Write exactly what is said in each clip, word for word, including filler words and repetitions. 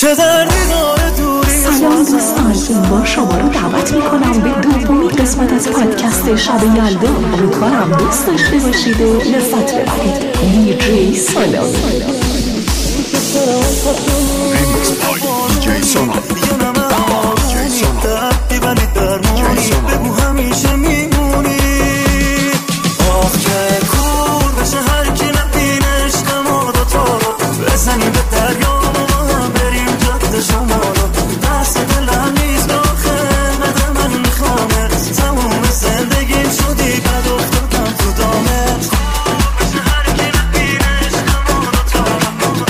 چه دردی داره دوری. سلام دوستان، این بار شما رو دعوت میکنم به دومین قسمت از پادکست شب یلدا. امیدوارم دوست داشته باشید و لذت ببرید. دیجی سونامی. ریمیکس بای دیجی سونامی. بگو همیشه میمونی. آخ که کور بشه هر کی نبینه عشق ما دوتا رو بزنیم به دریا و هم بریم جاده شمالو. دست دلم نیست داخل مده من میخوامه تموم زندگیم شدی بد افتادم تو دامت. کور بشه هر کی نبینه عشق ما دوتا رو.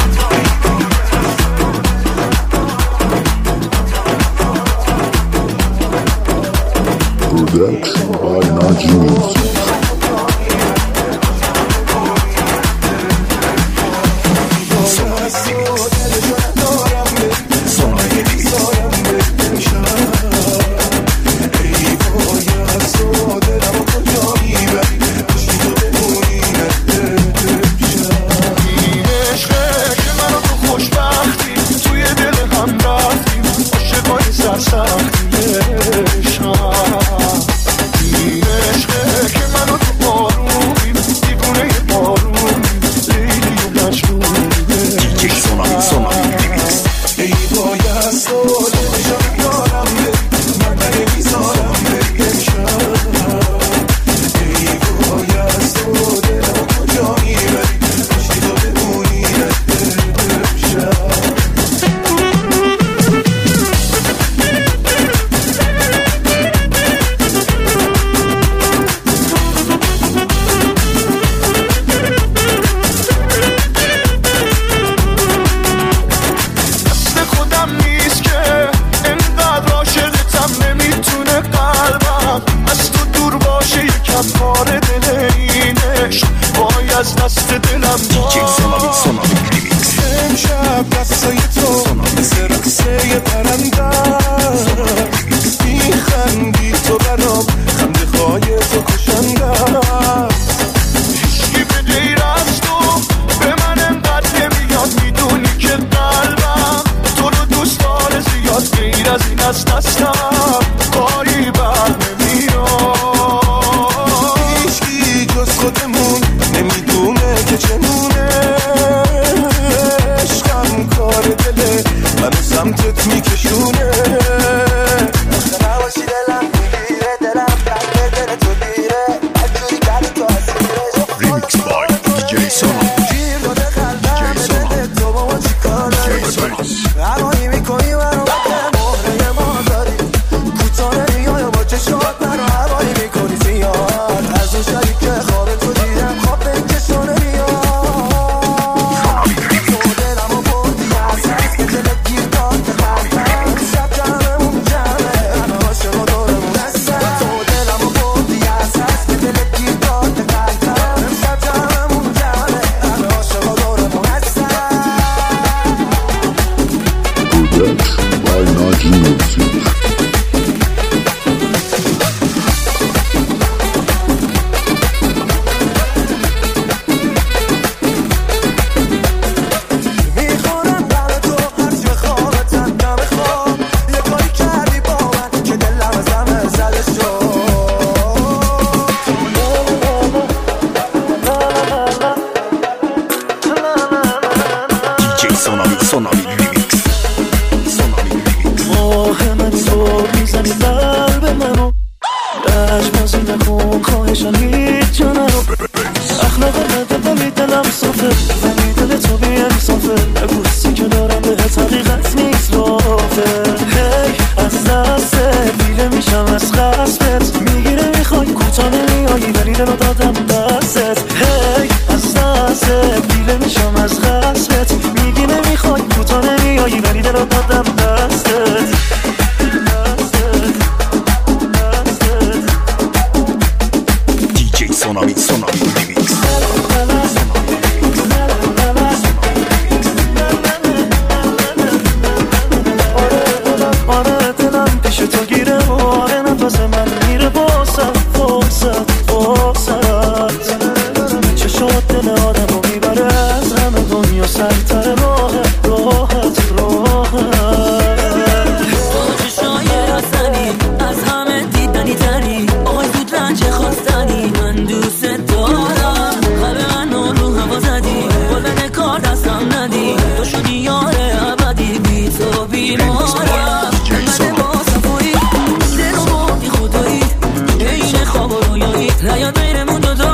Production by Naji Music. دل آدمو میبره از همه دنیا سرتر راحت راحت راحت بیمارم انقدر با صفایی دل و بردی خدایی این خواب و رویایی نیاد بینمون جدایی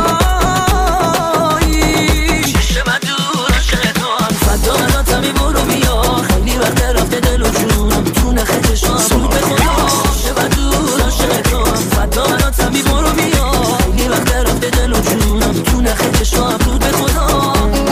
شیشه من دور عاشق تو هم فدا مناتم این برو بیا خیلی وقت رفته دل و جونم تو نخه چشام بود به خدا شیشه من دور عاشق تو هم فدا مناتم این برو بیا خیلی وقت رفته دل و جونم تو نخه چشام بود به خدا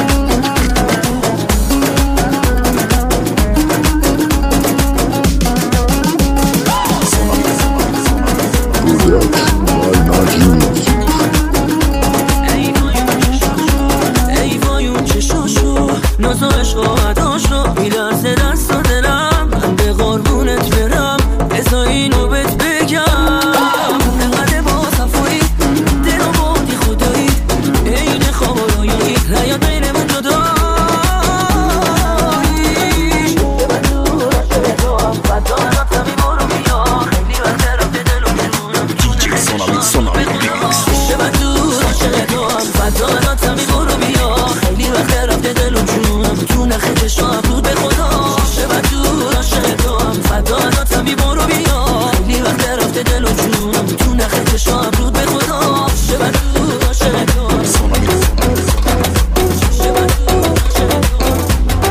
ای وای اون چشاشو ناز و عشق و عداشو میلرزه دست و دلم من به قربونت برم بذار اینو بهت بگم انقدر با صفایی دل و بردی خدایی این خواب و رویایی نیاد بینمون جدایی من دور عاشق تو هم فدا مناتم این برو بیا خیلی وقت رفته دل و جونم شیشه من دور عاشق تو هم فدا مناتم این برو بیا خیلی وقت رفته دل و جونم تو نخه چشام بود به خدا شیشه من دور عاشق تو هم فدا مناتم این برو بیا خیلی وقت رفته دل و جونم تو نخه چشام بود به خدا شیشه من دور عاشق تو هم شیشه من دور عاشق تو هم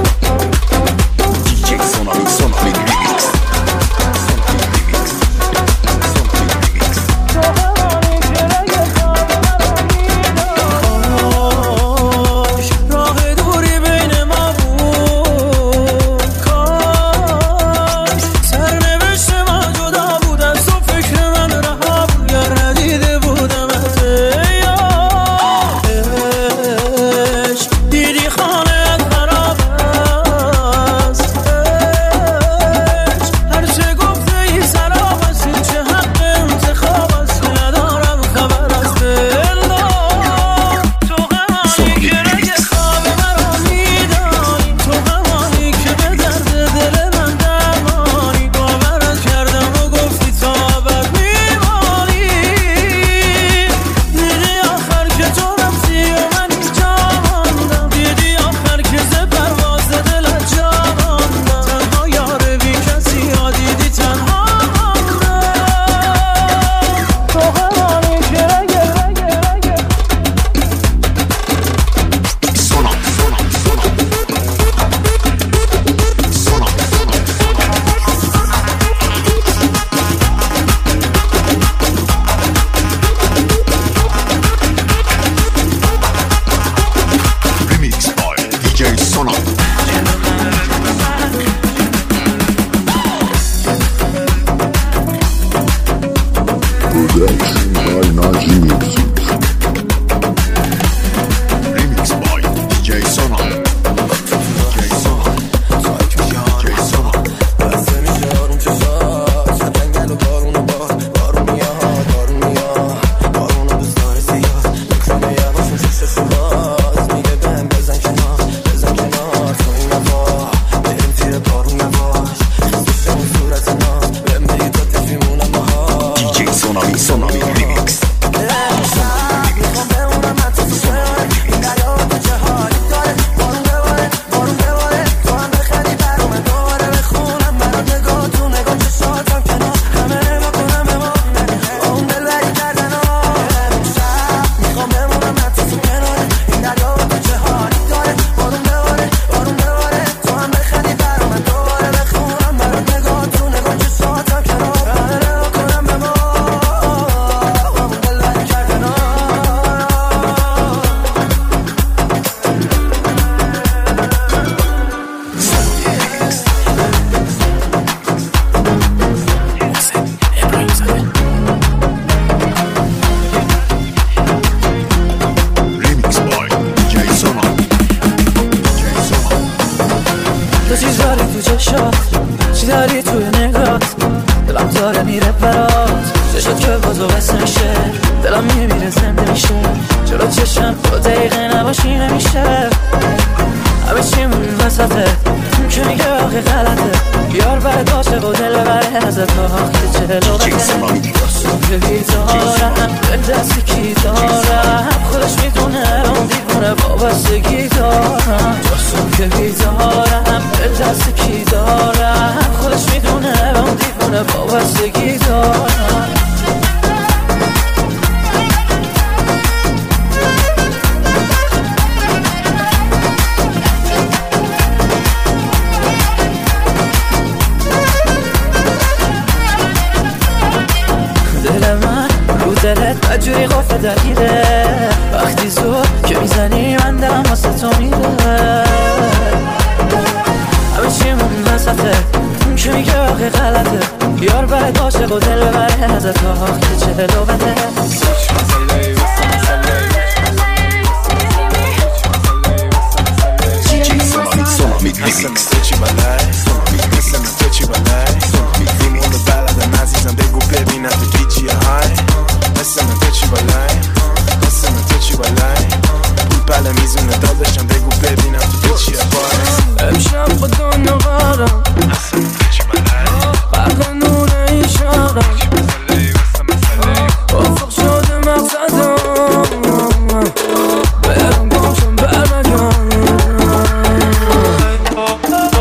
راه دوری بین ما بود کاش سرنوشت من جدا بود از تو فکر من رها بود یا ندیده بودم از یادش دیدی خانه خراب است هر چه گفته ای سراب است این چه حق انتخاب است ندارم خبر از دل تو غمانی که رگ خواب مرا میدانی تو غمانی که به درد دل من درمانی باورت کردم و گفتی تا ابد میمانی دیدی آخر که تو رفتی و من اینجا ماندم دیدی آخر که ز پرواز دلت جا ماندم تنها یار بی کسی ها دیدی تنها ماندم تو غمانی که رگ رگ رگ Remix by دی جی Sona. Production by Naji Music. Remix by دی جی Sona. دی جی Sona. دی جی Sona. بسته میشه آروم چشات جنگل و بارون و باد بارون میاد بارون میاد بارون و دوستار سیاد میکنه یواشون چششو باز میگه بهم بزن کنار بزن کنار تو این نوا بریم تیر بارون نواش خیستشم و صورت ناز بهم بگی تا تفیمونم باها دی جی Sona. Sona Remix. میخوام بمونم حتی تو کناره این دریا تو چه حالی داره بارون بباره بارون بباره تو هم بخری برا من دوباره بخونم برات نگاه تو نگاه چشاتم کنار همه نگاه کنم به ما اون دل بری کردن امشب میخوام بمونم حتی تو کناره این دریا تو چه حالی داره بارون بباره بارون بباره تو هم بخری برا من دوباره بخونم برات نگاه تو نگاه چشاتم کنار همه نگاه کنم به ما اون دل بری کردن Remix by دی جی Sona. دی جی Sona. تو چیز داری تو چشات چی داری توی نگات دلم داره میره برات چشات که بازو بس نشه دلم میمیره زنده میشه چرا چشم دو دقیقه نباشی نمیشه همه چیم وسطه که میگه آخی غلطه بیار برد باشه و دل بره ازت آخی چلو بده داستون که بیدارم دل دستی کی دارم خودش میدونه اون دیوونه وابستگی دارم داستون که بیدارم دل دستی کی دارم جوری قفل درگیره وقتی زور که میزنی من دلم واسه تو میره همه چیمون وسطه اون که میگه آقای غلطه یار برد عاشق و دل ببره ازت آخ که چه لوبته Listen to ci balai, listen to ci balai. Dimmi bella da nazisam begu bebina tu dici hai. Listen to ci balai, listen to ci balai. Pul pala mizuna dodasham begu bebina tu dici hai. امشب خدا نقارم Listen to ci balai. برق نور ایشارم افق شده مقصدم برم گمشم برگم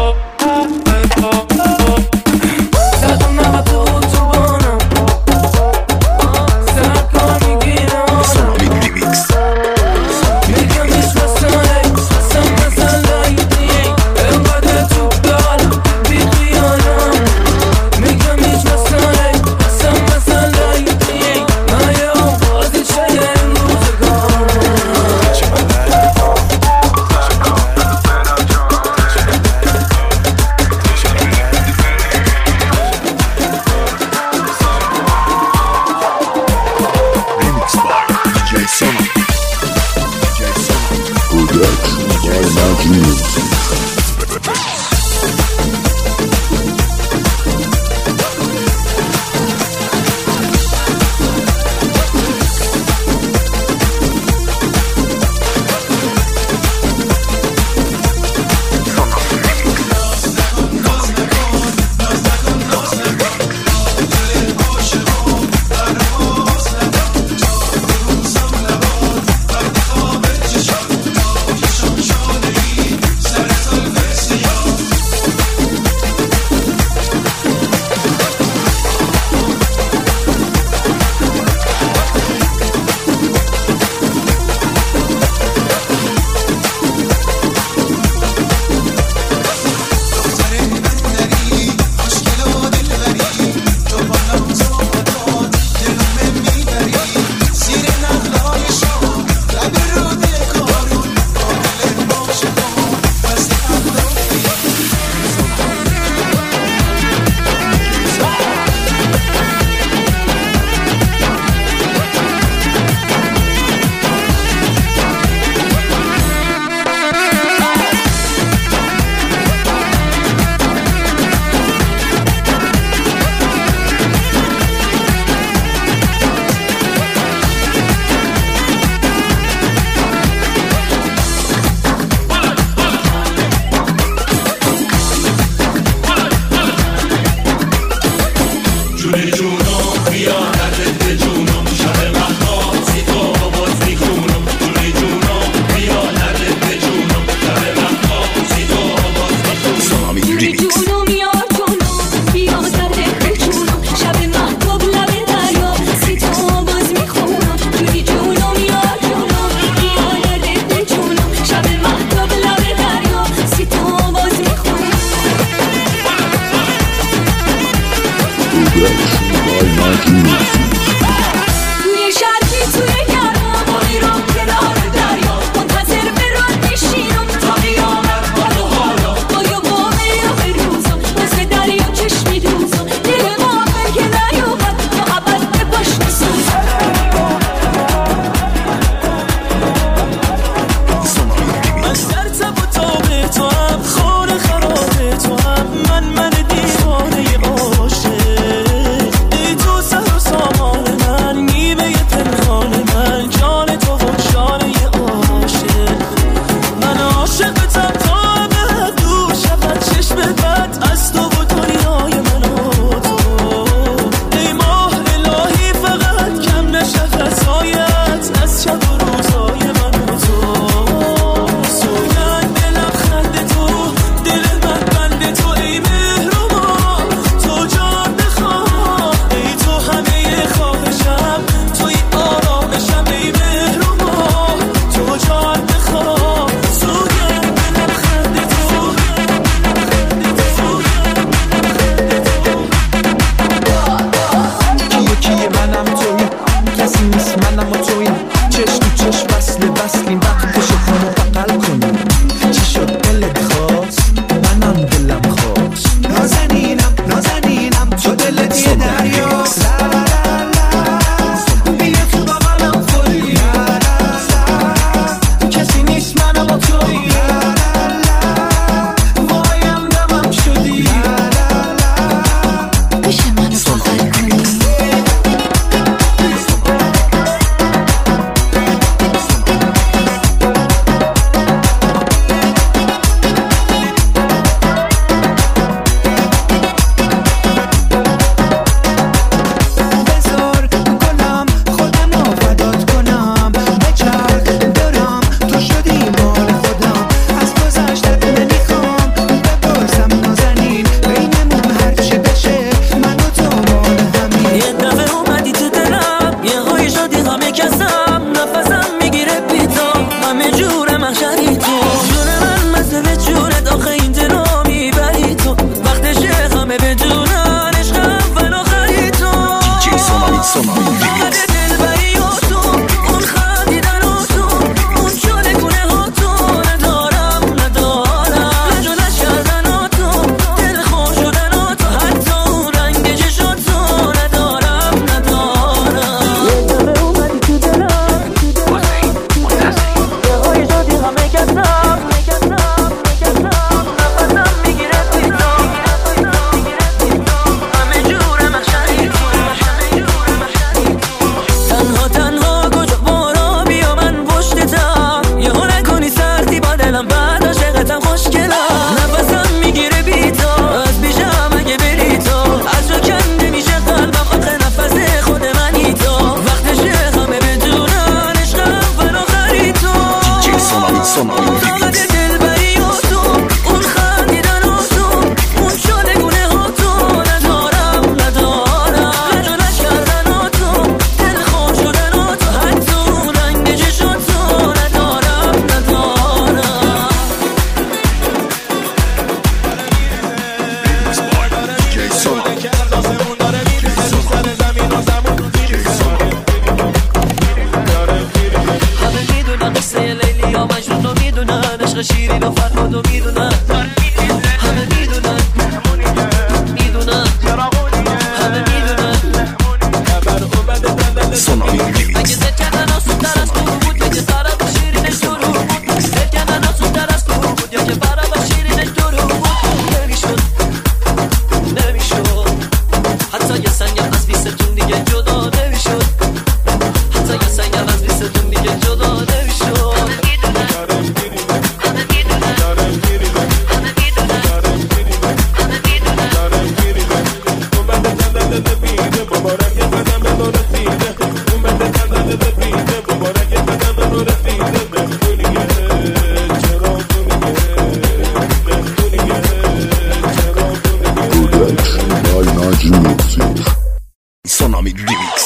Production by Naj Music. Tsunami Remix.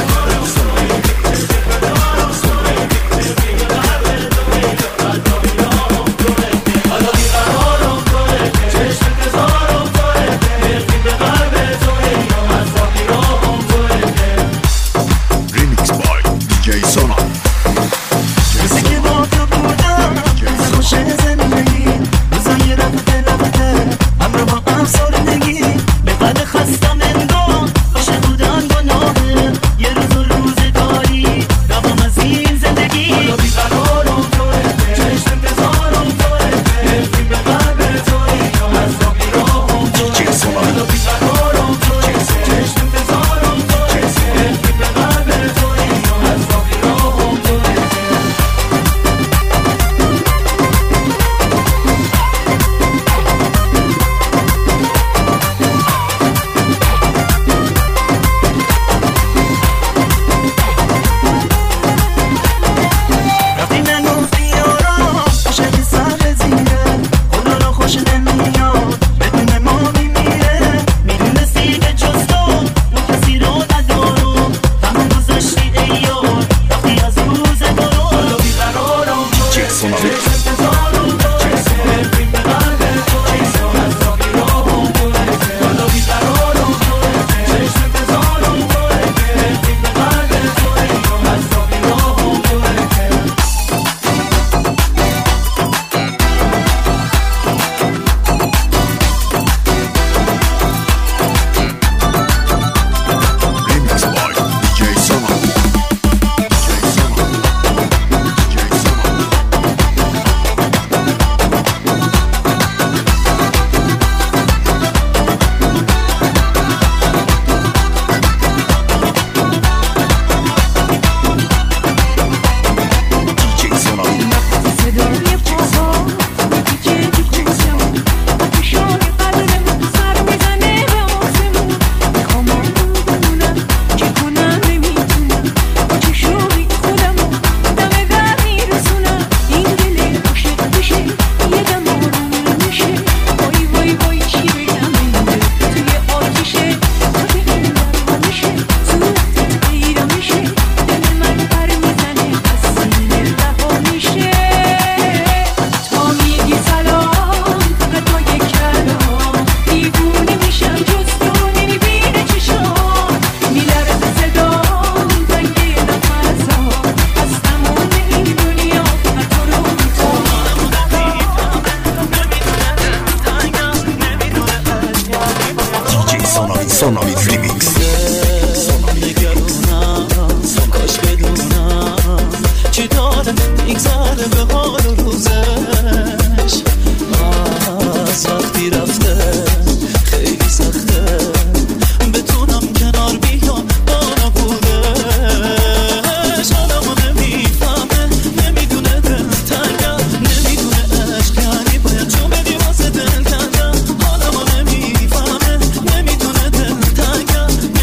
Tsunami Remix. کاش بدونم چی داره میگذره به حال و روزش از وقتی رفته خیلی سخته بتونم کنار بیام با نبودش حالمو نمیفهمه نمیدونه دل تنگم نمیدونه عشق یعنی باید جون بدی واسه دل تنگم حالمو نمیفهمه نمیدونه دل تنگم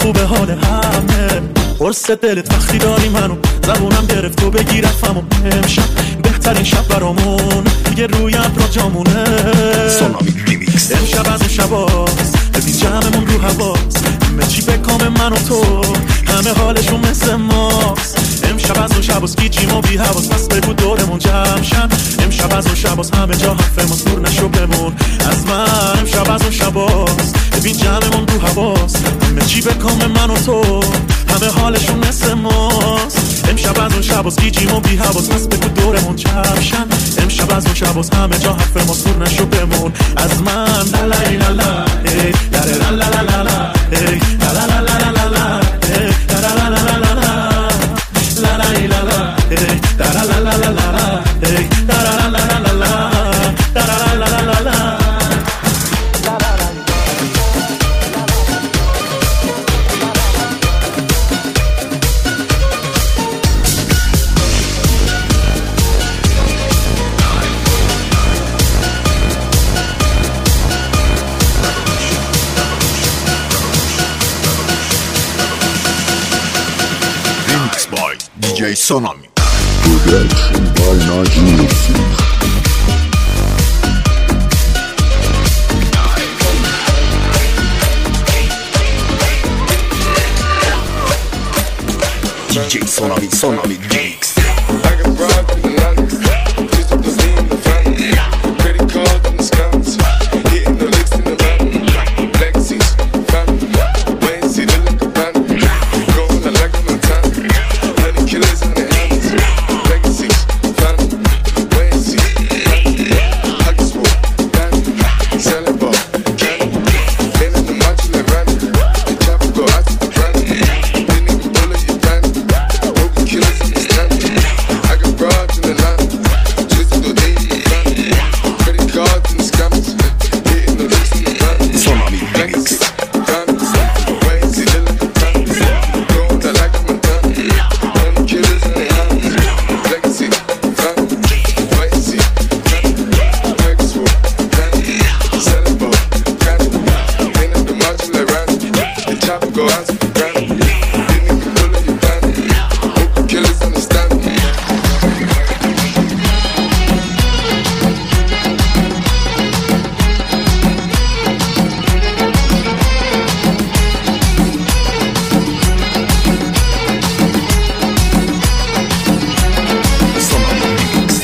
خوبه حال همه قرص دلت وقتی داری منو زبونم گرفت تو بگی رفتم و امشب بهترین شب برامون دیگه روی ابرا جامونه سونامی ریمیکس امشب از اون شباست ببین جمعمون رو هواست همه چی به کام من و تو همه حالشون مثل ماست امشب از اون شباست گیجیم و بی حواس پس بگو دورمون جمع شن امشب از اون شباست همه جا حرف ماست دور نشو بمون از من امشب از اون شباست ببین جمعمون رو هواست همه چی به کام من و تو همه حالشون مثل ماست امشب از اون شباست گیجیم و بی حواس پس بگو دورمون جمع شن امشب از اون شباست همه جا حرف ماست دور نشو بمون از من لا لا لا لا ای لا لا لا لا لا لا ای لا لا لا لا لا لا ای لا لا لا لا لا لا la la la la hey la la la la la la hey la la la la la la la la la la la la Remix by دی جی Sonami. Production by Naj Music. دی جی Sonami, Sonami Remix. I got robbed in the night, just to lean in the front. Credit card in the scams, hitting the licks in the van. Black seats, family, wait and see the look of van. Going like I'm in town, honey killers in the hands. Black seats, family, wait and see, family. Hockey sport, candy, selling ball, candy. Ain't in the macho like Randy, the chopper go out to the granny. Didn't even bullet your granny, broken killers in the stand. I got broads in the line, twisted the day in the van. Credit cards in the scammers, hitting the licks in the van. Sonami Black Remix. seats, family, wait and see the look of family. Going out like I'm in town, honey killers in the hands. Black seats, family, wait and see, family. Hockey sport, candy, selling ball, candy. Ain't in the macho like Randy, the chopper go out to the granny. Didn't even bullet your granny, broken killers in the stand. Sonami Remix.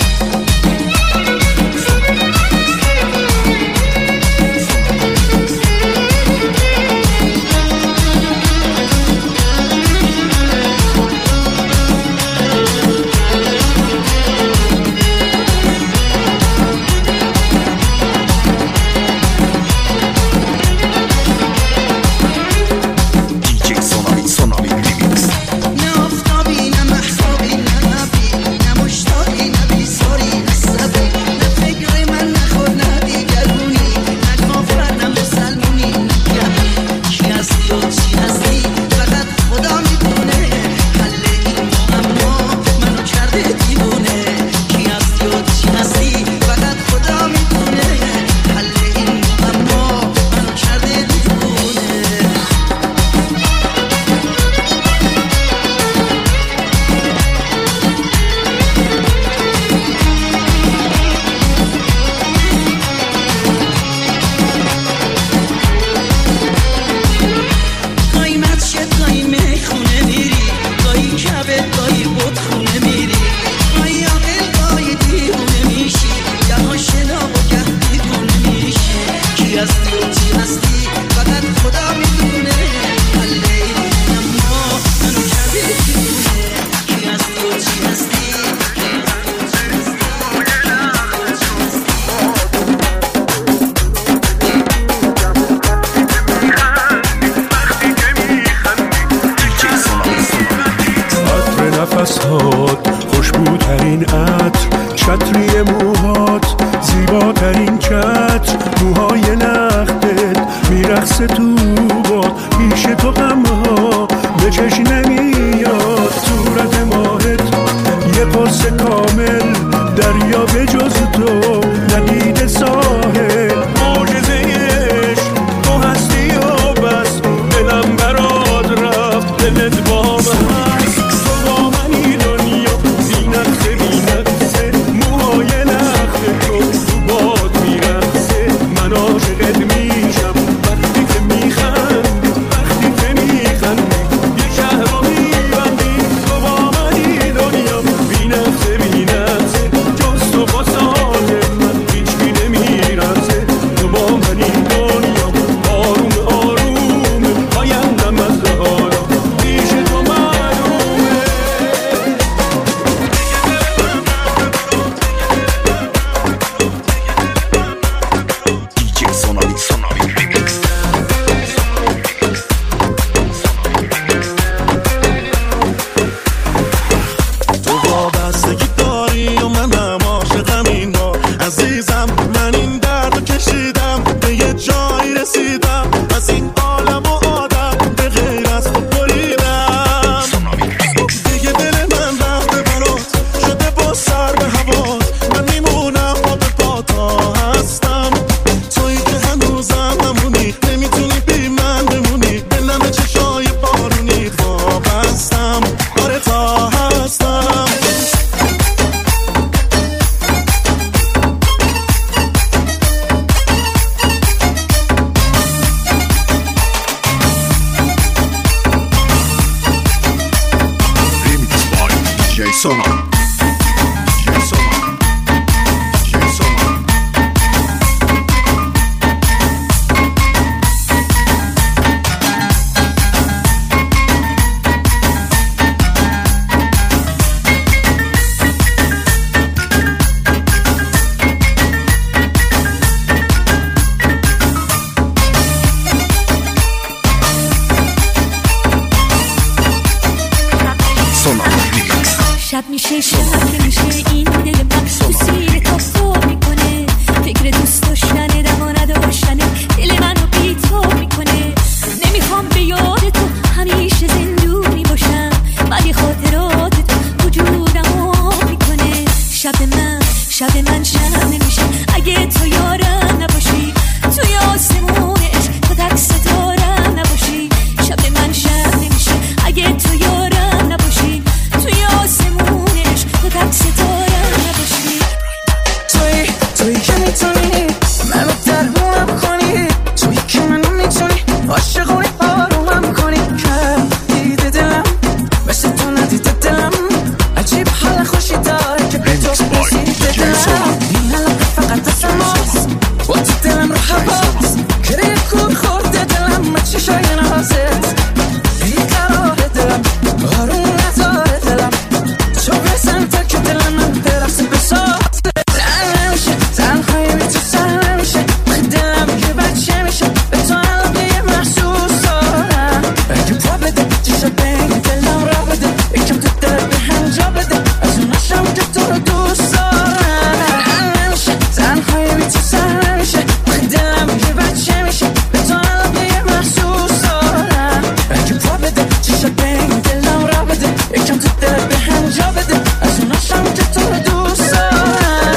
دی جی Sonami, Sonami Remix. نه آفتابی نه محتابی نه نبی نه مشتاقی نه بیزاری نه صبی نه فکر من نخور نه دیگرونی نه کافر نه مسلمونی نه کی هستی و چی هستی فقط خدا میدونه حل این معما منو کرده دیوونه کی هستی و چی هستی فقط خدا میدونه حل این معما منو کرده دیوونه قایمت شد گاهی میخونه میری گاهی کبت گاهی بودخونه میری گاهی عاقل گاهی دیوونه میشی گه آشنا و گه دیوونه میشی کی هستی و چی هستی فقط خدا میدونه حل این اما منو کرده دیوونه کی هستی و چی هستی دی جی Sonami, Sonami Remix. عطر نفسهات خوشبوترین عطر چتری موهات زیباترین چتر موهای لختت میرقصه تو باد پیش تو غمها به چشم نمیاد صورت ماهت یه قرص کامل دریا به جز تو ندیده ساحل معجزه عشق تو هستی و بس دلم برات جی سونامی جی سونامی جی سونامی شب میشه شب میشه این دل من تو سیر تا تو میکنه فکر دوست داشتن دما نداشتن دل منو بی تو میکنه نمیخوام به یاد تو همیشه زندونی باشم ولی خاطرات تو وجودمو میکنه شب من شب من شب نمیشه اگه تو یارم نباشی توی آسمونش تو تک ستارم نباشی شب من شب نمیشه اگه تو یارم نباشی توی آسمونش تو تک ستارم نباشی توی توی که میتونی منو درمونم کنی توی که منو میتونی عاشقونی آرومم کنی کم دیده دلم مثل تو ندیده دلم عجیب حال خوشی داره که به تو رسیده دلم این حلقه فقط دستم هست با تو دلم رو حواست کره کور خورده دلم ما چشای نازت بیقرار دلم آروم نداره دلم تو بزن تا که دلم من برقصه بساز زن نمیشه تنهایی بی تو سر نمیشه دلم که بچه میشه به تو علاقه یه محسوس دارم اگه پا بده چیزا بین دلم را بده یکم تو دل به هم جا بده از اونشم که تو رو دوست دارم زن نمیشه تنهایی بی تو سر نمیشه دلم که بچه میشه به تو علاقه یه محسوس دارم اگه پا بده چیزا بین دلم را بده یکم تو دل به هم جا بده از اونشم که تو رو دوست دارم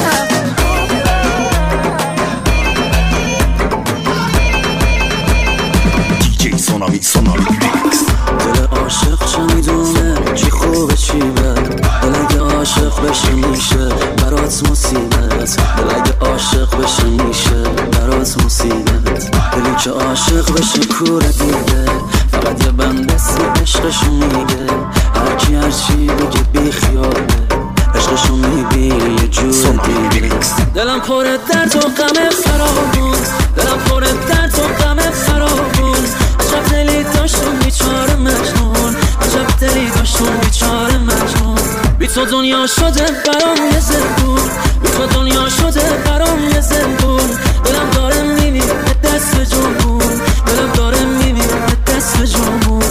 دیجی سونامی سونامی ریمیکس دل عاشق چه میدونه چی خوبه چی بد دل اگه عاشق بشه میشه برات مصیبت دل اگه عاشق بشه میشه برات مصیبت دلی که عاشق بشه کوره دیگه فقط یه بنده سی عشقشو میگه هرکی هرچی بگه بی خیاله عشقشو میبینه یه جور دیگه دلم پر درد و غم فراوون دلم پر درد و غم فراوون عجب دلی داشتم بیچاره مجنون عجب دلی داشتم بیچاره مجنون بی تو دنیا شده برام یه زندون بی تو دنیا شده برام یه زندون دلم داره میمیره دست به جنبون دلم داره میمیره دست به جنبون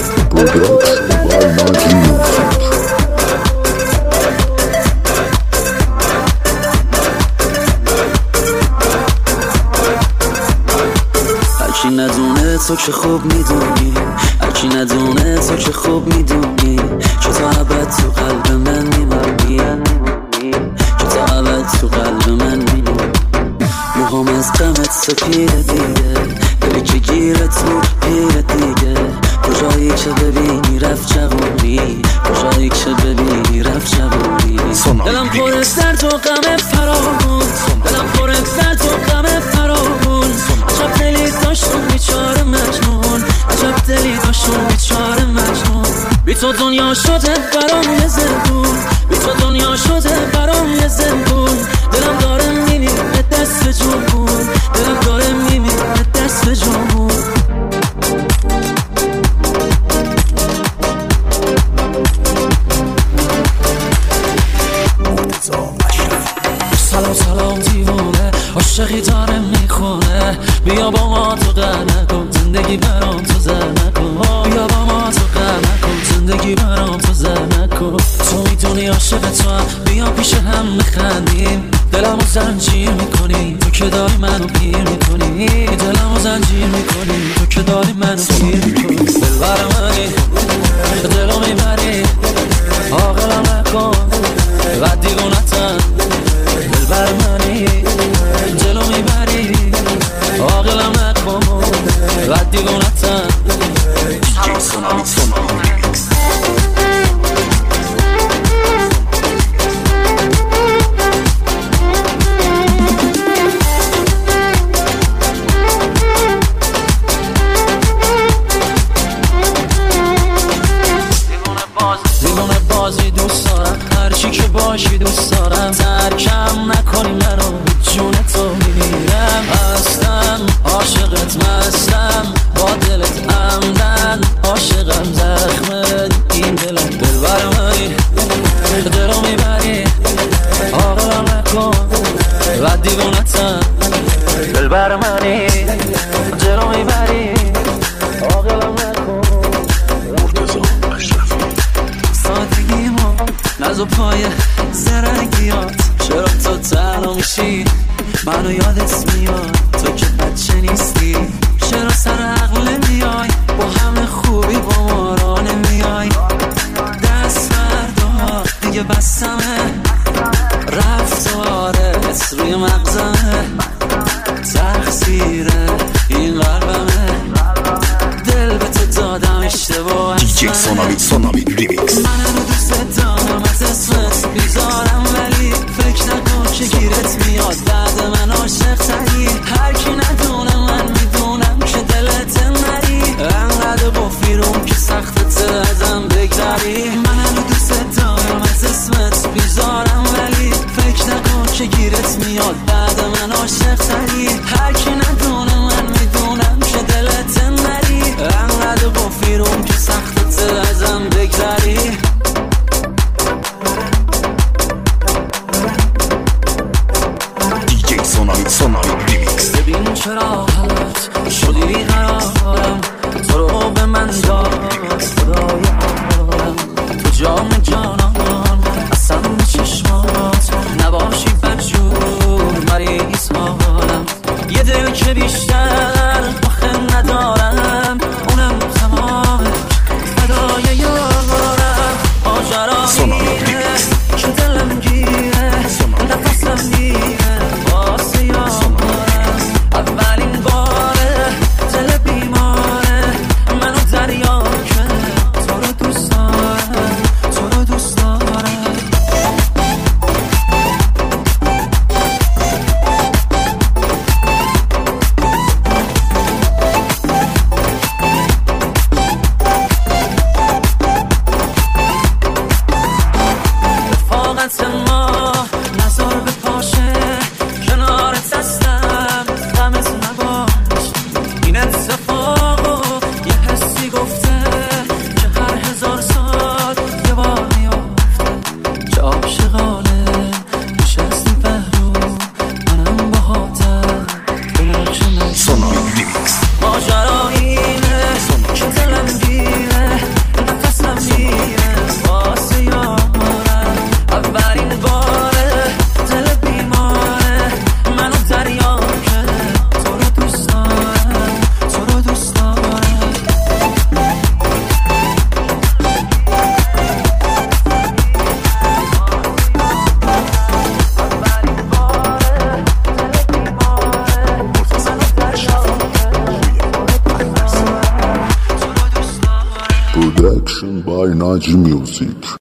هرچی ندونه تو که خوب میدونی هرچی ندونه تو که خوب میدونی چه تا عبد تو قلب من میمونی چه تا عبد تو قلب من میمونی موهام از غمت سپیده دیگه دلی که گیرت بود پیر دیگه کجایی که ببینی رفت جوونی کجایی که ببینی رفت جوونی دلم پر درد و غم فراوون دلم پر درد و غم فراوون عجب دلی داشتم بیچاره مجنون عجب دلی داشتم بیچاره مجنون بی تو دنیا شده برام یه زندون بی تو دنیا شده برام یه زندون دلم داره میمیره دست به جنبون دلم داره میمیره دست به جنبون سلام سلام دیوونه عاشقی داره میخونه بیا با ما تو غم نکن زندگی برام تو زر نکن بیا با ما تو غم نکن زندگی برام تو زر نکن تو میدونی عاشق تو هم بیا پیش هم میخندیم دلمو زنجیر میکنی تو که داری منو پیر میکنی دلمو زنجیر میکنی تو که داری منو پیر میکنی دلبر منی دلو میبری عاقلم نکن و دیوونتم دلبر منی دلو میبری عاقلم نکن و دیوونتم دیجی سونامی سونامی ریمیکس دیوونه بازی دوست دارم هر باشی دوست دارم، ترکم نکنی منو، جون تو میمیرم. هستم عاشقت مستم، با دلت عمدن عاشقم، زخمت این دلم دلبر منی، دلو میبری عاقلم نکن و دیوونتم، دلبر منی دلو میبری عاقلم نکن. مرتضی اشرفی. سادگی ما ناز و پای زرنگیات، چرا تو تنها میشی منو یادت میاد، تو که بچه نیستی چرا سر عقل نمیای، با همه خوبی با ما را نمیای. دست بردار دیگه بستمه، رفتارت روی مغزمه، تقصیره این قلبمه، دل به تو دادم اشتباه. دیجی سونامی سونامی ریمیکس. من رو دوست دارم از اسمت بیزارم، ولی فکر نکن که گیرت میاد بعد من عاشق تری. هر کی ندونه من میدونم که دلت نری، انقدر بفیرم که سختت ازم بگذری. من رو دوست دارم از اسمت بیزارم، ولی فکر نکن که گیرت میاد بعد من عاشق تری. هر کی ندونه من میدونم که دلت نری، انقدر بفیرم که سختت ازم بگذری. دیجی سونامی سونامی ریمیکس. ببین چرا حالت شدی بیقرارم، تو رو به من داد خدای عالم، تو جام جانان اصلا به چشمات نباشی بدجور مریض حالم. یه دل که بیشتر آخه ندارم، اونم تمام فدای یارم. ماجراییه که دلم گیره، نفسم میره واسه یارم. اولین باره دل بیماره منو دریا کرد، تو رو دوست دارم، تو رو دوست دارم. رفاقت ما نظر به پاشه، کنارت هستم غمت نباش. این اتفاقو یه حسی گفته که هر هزار سال یه بار میافته، چه عاشقانه نشستی پهلو منم باهاتم بنقش من. سونامی ریمیکس. ماجرا اینه که دلم گیره، نفسم میره واسه یارم. اولین باره دل بیماره منو دریا کرد، تو رو دوست دارم، تو رو دوست دارم. اولین باره دل بیماره منو دریا کرد، تو رو دوست دارم. Production by Naji Music.